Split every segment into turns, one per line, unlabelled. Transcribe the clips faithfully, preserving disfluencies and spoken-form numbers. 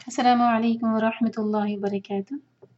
السلام علیکم ورحمۃ اللہ وبرکاتہ۔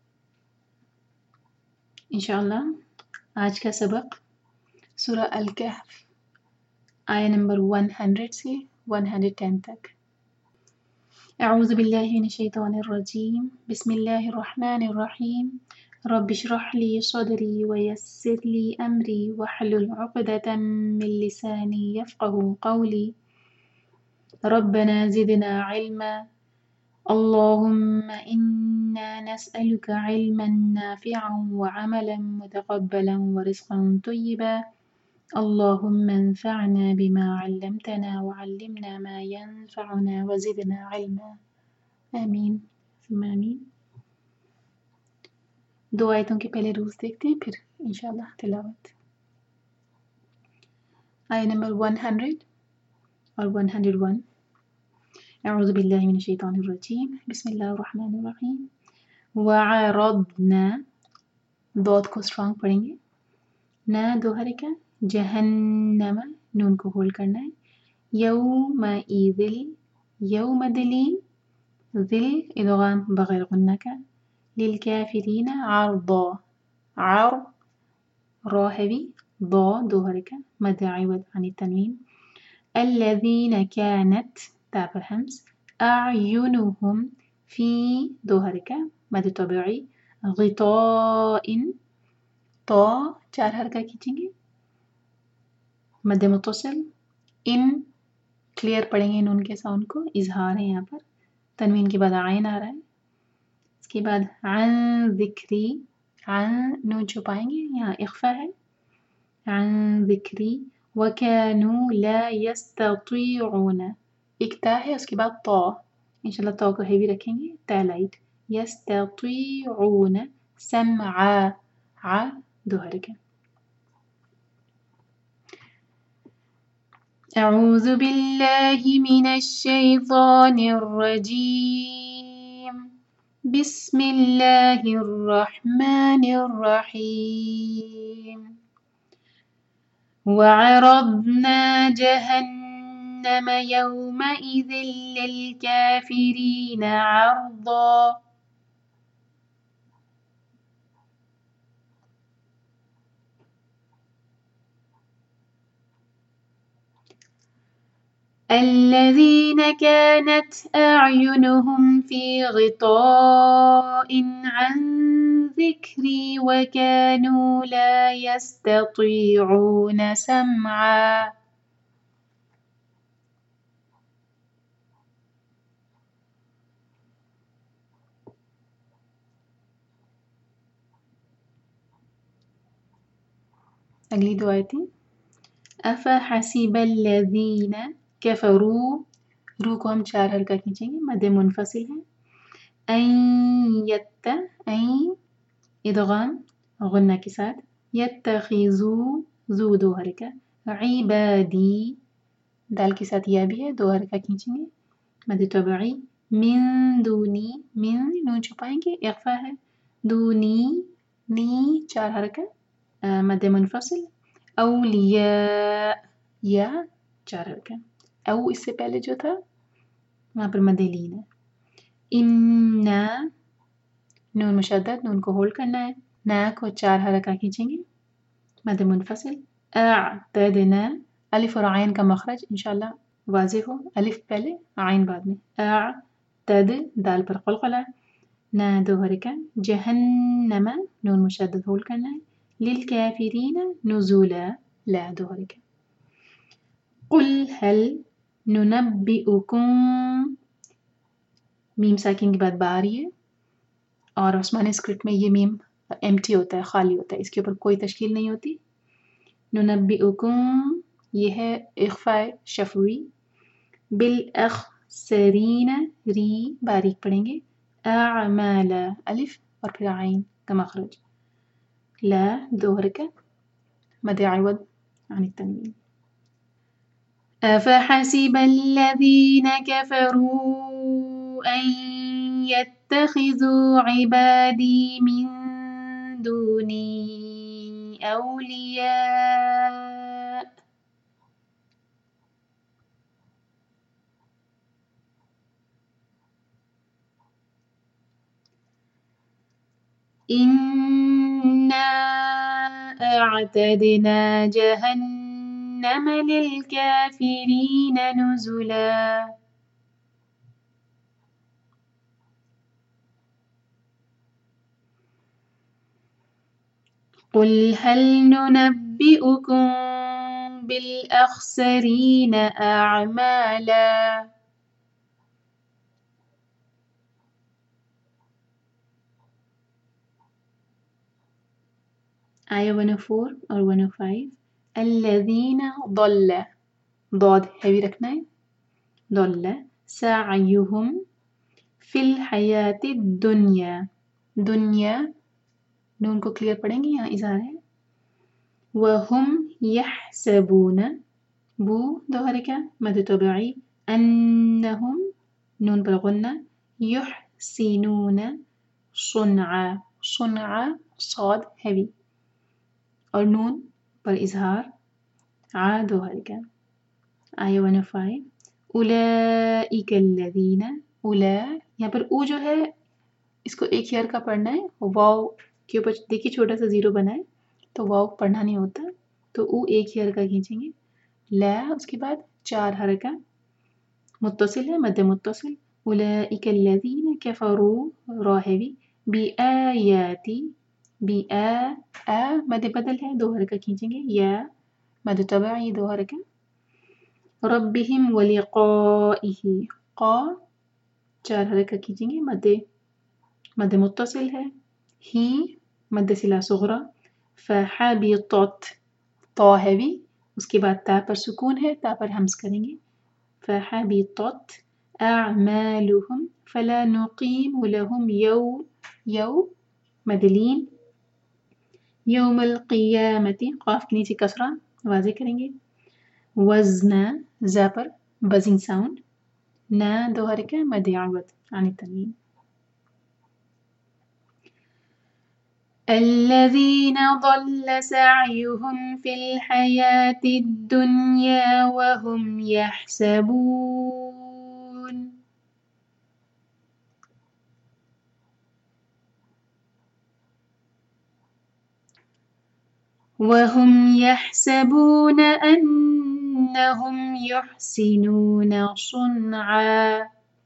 انشاءاللہ آج کا سبق سورہ الکہف آیہ نمبر سو سے ایک سو دس تک۔ اعوذ باللہ من الشیطان الرجیم، بسم اللہ الرحمن الرحیم۔ رب اشرح لی صدری ویسر لی امری واحلل عقدۃ من لسانی یفقهوا قولی۔ ربنا زدنا علما اللهم إنا نسألك علما نافعا وعملا متقبلا ورزقا طيبا اللهم انفعنا بما علمتنا وعلمنا ما ينفعنا وزدنا علما آمین ثم آمین۔ دو آیتوں کے پہلے روز دیکھتے ہیں پھر انشاءاللہ تلاوت۔ آیہ نمبر سو اور ایک سو ایک۔ اعوذ باللہ من الشیطان الرجیم، بسم اللہ الرحمن الرحیم۔ وعرضنا، ضاد کو اسٹرانگ پڑھیں گے، نا دو حرکت، جہنم نون کو ہولڈ کرنا ہے، یومئذ یوم دلیل، ذل ادغام بغیر غنہ کا، للکافرین عرضا، عر را ہیوی، ضا دو حرکت، مد عوض عن التنوین، الذین كانت تا پر ہمس، اعینہم فی دو حرکت، مد طبیعی، غطاء طا چار حرکت کھینچیں گے، مد متصل، ان کلیئر پڑھیں گے نون کے ساؤنڈ کو، اظہار ہے یہاں پر، تنوین کے بعد عین آ رہا ہے، اس کے بعد عن ذکری، عن نون چھپائیں گے، یہاں اخفا ہے، عن ذکری، وَكَانُوا لَا يَسْتَطِيعُونَ، ایک تا ہے اس کے بعد طا، انشاءاللہ طا کو ہیوی رکھیں گے، تا لائٹ، يَسْتَطِيعُونَ سَمْعًا، ع دو حرکت۔ اعوذ باللہ من الشیطان الرجیم، بسم اللہ الرحمن الرحیم۔ وعرضنا جہنم یومئذ للکافرین عرضا، الذين كانت أعينهم في غطاء عن ذكري وكانوا لا يستطيعون سمعا۔ اگلی دو آیتیں، افحسب الذین کفروا، رو کو ہم چار حرکت کھینچیں گے، مد منفصل ہے، این یت این ادغام غنہ کے ساتھ، یتخذو زو دو حرکت، عبادی دال کے ساتھ یا بھی ہے، دو حرکت کھینچیں گے، مد طبعی، من دونی، من نون چھپائیں گے، اخفا ہے، دونی نی چار حرکت، مد منفصل، اولیاء یا چار حرکت، او اس سے پہلے جو تھا وہاں پر مد لین ہے، انا نون مشدد، نون کو ہولڈ کرنا ہے، نا کو چار حرکت کھینچیں گے، مد منفصل، اعتدنا الف اور عین کا مخرج انشاءاللہ واضح ہو، الف پہلے عین بعد میں، اعتد دال پر قلقلہ، نا دو حرکت، جہنم نون مشدد ہولڈ کرنا ہے، للکافرین نزولا لا دو حرکت، قل هل ننبئکم، میم ساکن کے بعد با آ رہی ہے، اور عثمانی اسکرپٹ میں یہ میم ایمٹی ہوتا ہے، خالی ہوتا ہے، اس کے اوپر کوئی تشکیل نہیں ہوتی، ننبئکم یہ ہے اخفاء شفوی، بالاخسرین ری باریک پڑھیں گے، اعمالا الف اور پھر عین کا مخرج، لا دو حرکت، مد عوض عن التنوین، افحسب الذین کفروا ان يتخذوا عبادی من دونی اولیاء، إنا أعتدنا جهنم للكافرين نزلا. قل هل ننبئكم بالأخسرين أعمالا. آية one oh four اور one oh five. الذين ضل ضاد heavy رکھنا ہے ضل سعيهم في الحياة الدنيا دنیا نون کو کلیئر پڑھیں گے یہاں اظہار ہے. وهم يحسبون بو دوہرے کیا مد طبعی انہم نون پر غنہ يحسنون صنعا صنعا صاد heavy اور نون پر اظہار عا دوہرے کیا. آیہ one oh five. اولئک الذین اولا یہاں پر او جو ہے اس کو ایک ہیئر کا پڑھنا ہے. واو کے اوپر دیکھیے چھوٹا سا زیرو بنا ہے تو واو پڑھنا نہیں ہوتا تو او ایک ہیئر کا کھینچیں گے. لا اس کے بعد چار حرکہ متصل ہے مد متصل. اولئک الذین کفروا را ہے بھی بی آیاتی بی آ آ مد بدل ہے دو حرکہ کھینچیں گے. یا مد طبعی دو حرکہ. ربہم ولقائہ قا چار حرکہ کھینچیں گے مد مد متصل ہے. ہی مد صلہ صغرا. فحبطت طا ہے بھی اس کے بعد تا پر سکون ہے تا پر ہمز کریں گے. فحبطت اعمالهم فلا نقیم لهم یو یو مدلین یوم القیامت قاف کے نیچے کسرہ واضح کریں گے. وزنا زا پر بزنگ ساؤنڈ نا دو حرکہ مد عوض عن التنوین. الذين ضل سعيهم في الحياة الدنيا وهم يحسبون وهم يحسبون أنهم يحسنون صنعا.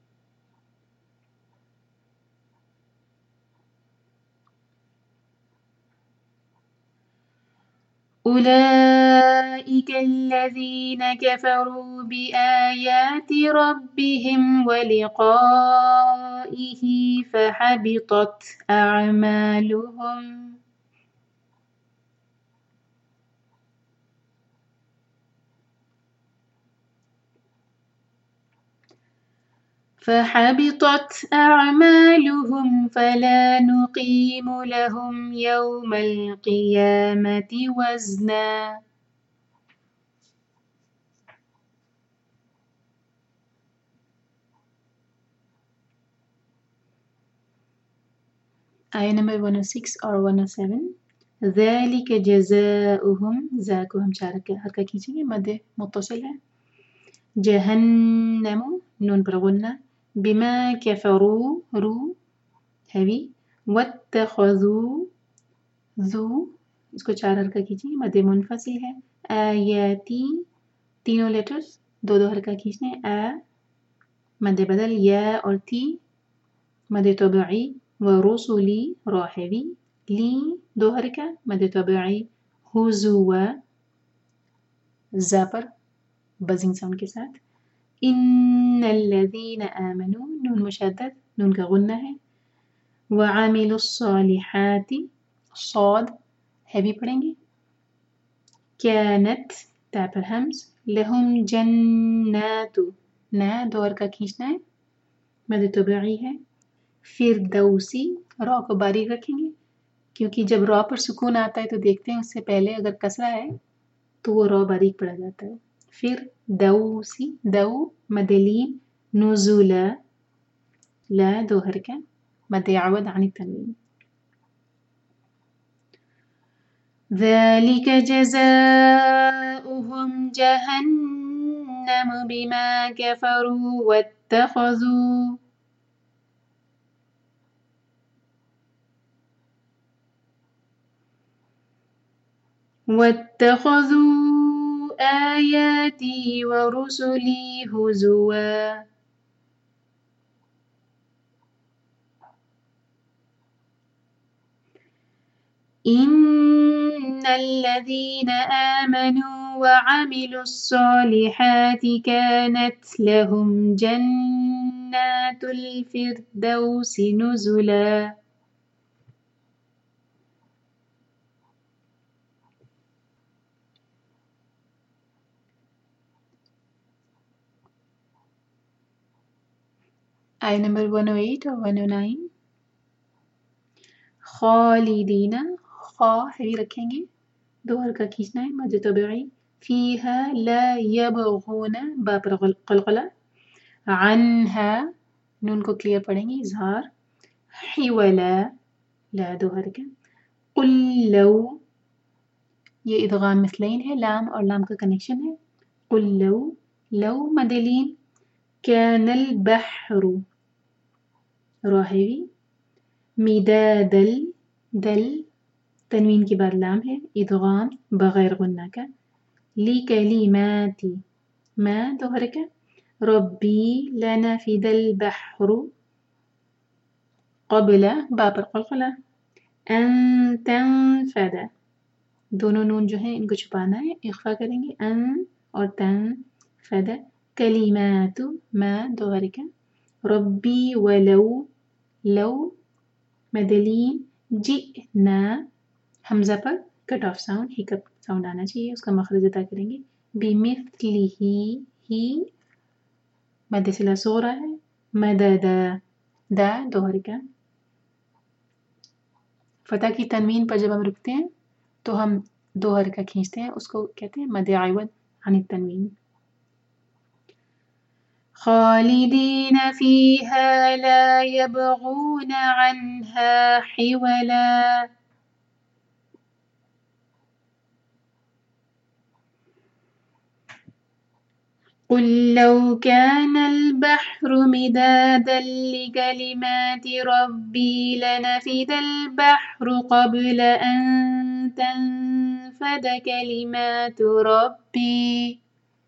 أولئك الذين كفروا بآيات ربهم ولقائه فحبطت أعمالهم فحبطت أعمالهم فلا نقيم لهم يوم القيامة وزنا. آیہ نمبر one oh six اور one oh seven. ذلك جزاؤهم ذا کو ہم چار حرکہ کھینچیں گے مد متصل ہے. جہنم نون پر غنہ بما کفروا رو ہیوی واتخذوا ذو اس کو چار حرکہ کھینچیں گے مد منفصل ہے. آیاتی تینوں لیٹرز دو دو حرکہ کھینچنے آ مد بدل یا اور تی مد طبعی ورسلی را ہیوی لی دو حرکہ مد طبعی حضوا زا پر بزنگ ساؤنڈ کے ساتھ. ان الذین آمنوا نون مشدد نون کا غنہ ہے. وعملوا الصالحات صاد ہیوی پڑھیں گے. کانت تا پر ہمز لہم جنات نا دو حرکہ کھینچنا ہے مد طبعی ہے. فردوسی را کو باریک رکھیں گے کیونکہ جب را پر سکون آتا ہے تو دیکھتے ہیں اس سے پہلے اگر کسرہ ہے تو وہ را باریک پڑا جاتا ہے. پھر دوسی دو مدلین نزولا لا دو حرکہ مد عوض عن التنوین. ذلك جزاؤهم جهنم بما كفروا واتخذوا واتخذوا آياتي ورسلي هزوا. إن الذين آمنوا وعملوا الصالحات كانت لهم جنات الفردوس نزلا. آیت نمبر one oh eight اور one oh nine. خالدین، خا ہیوی رکھیں گے، دو حرکہ کھینچنا ہے، مد طبعی. فیہا لا یبغون، با پر قلقلہ. عنہا، نون کو کلیئر پڑھیں گے، اظہار. حولا، لا دو حرکہ. قل لو، یہ ادغام مثلین ہے، لام اور لام کا کنیکشن ہے. قل لو، لو مدلین. کان البحر، را ہیوی. مدادل، دل تنوین کے بعد لام ہے، ادغام بغیر غنہ کا. لکلماتی، ما دو حرکہ. ربی لنفد البحر قبل، با پر قلقلہ. ان تنفد، دونوں نون جو ہیں ان کو چھپانا ہے، اخفا کریں گے. ان اور تنفد. کلمات، ما دو حرکہ. ربی ولو، لو مدلین. جئنا، حمزہ پر cut off sound, hiccup sound آنا چاہیے، اس کا مخرج عطا کریں گے. بمثلہ، ہی مد صلہ صغرا ہے. مددا، دا دو حرکہ. فتح کی تنوین پر جب ہم رکتے ہیں تو ہم دو حرکہ کھینچتے ہیں، اس کو کہتے ہیں مد عوض عن التنوین. خالدین فیہا لا یبغون عنہا حولا. قل لو كان البحر مدادا لكلمات ربي لنفد البحر قبل أن تنفد كلمات ربي.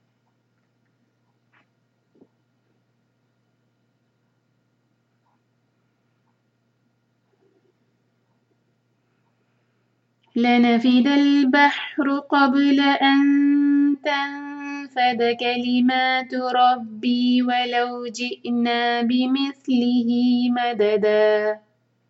لنفد البحر قبل أن تنفد كلمات ربي ولو جئنا بمثله مددا.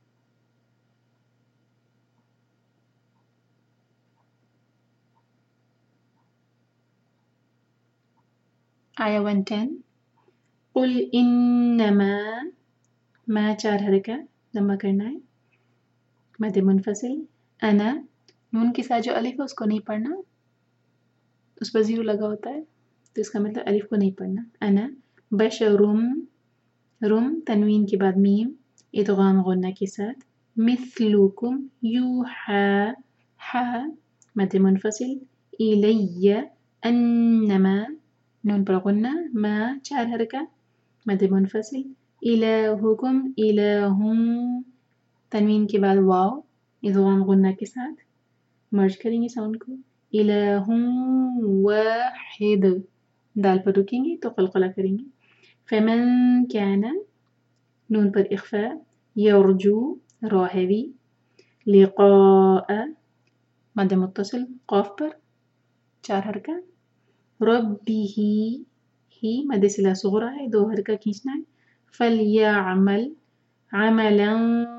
آیا one ten. قل انما، ما چار حرکہ ضمہ کرنا ہے، مد منفصل. انا، نون کے ساتھ جو الف ہے اس کو نہیں پڑھنا، اس پر زیرو لگا ہوتا ہے تو اس کا مطلب الف کو نہیں پڑھنا. انا بشرم، رم تنوین کے بعد میم، ادغام غنہ کے ساتھ. مثلکم یوحا، حا مد منفصل. الی، انما نون پر غنہ، ما چار حرکہ مد منفصل. الہکم، الہم تنوین کے بعد واو، ادغام غنہ کے ساتھ. مرج کریں گے ساؤنڈ کو. الہ واحد، دال پر رکیں گے تو قلقلہ کریں گے. فمن کان، نون پر اخفاء. یرجو، را ہیوی. لقاء مد متصل قاف پر چار حرکہ. ربہ، ہی مد صلہ صغرا ہے، دو حرکہ کھینچنا ہے. فلیعمل، عملا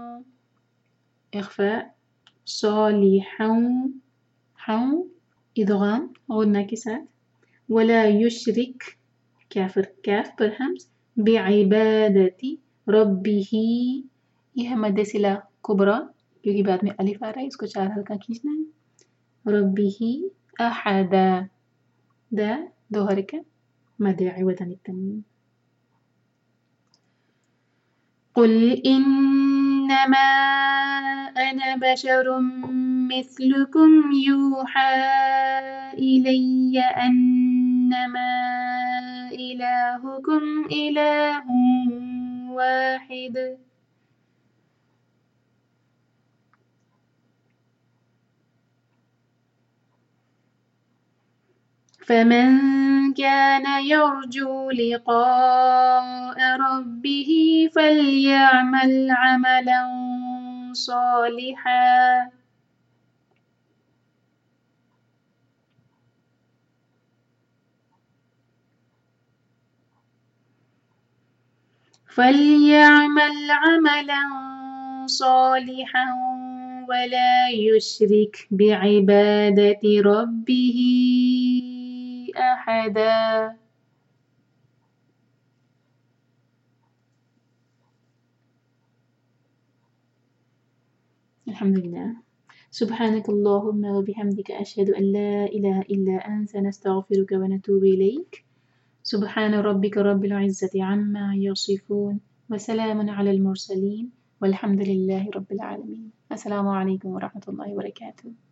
اخفاء. صالحا، حاؤں ادغام غنہ کے ساتھ. ولا یشرک، کافر کاف پر حمز. بعبادتی ربہ، یہ ہے مد صلہ کبرا کیونکہ بعد میں الف آ رہا ہے، اس کو چار حلقہ کھینچنا ہے. ربہ احدا، دا دو حرکہ مد عوض عن التنوین. قل انما انا بشر مثلكم يوحى إلي أنما إلهكم إله واحد. فمن كان يرجو لقاء ربه فليعمل عملا صالحا فليعمل عملا صالحا ولا يشرك بعبادة ربه أحدا. الحمد لله. سبحانك اللهم وبحمدك أشهد أن لا إله إلا أنت نستغفرك ونتوب إليك. سبحان ربك رب العزة عما يصفون وسلام على المرسلين والحمد لله رب العالمين. السلام عليكم ورحمة الله وبركاته.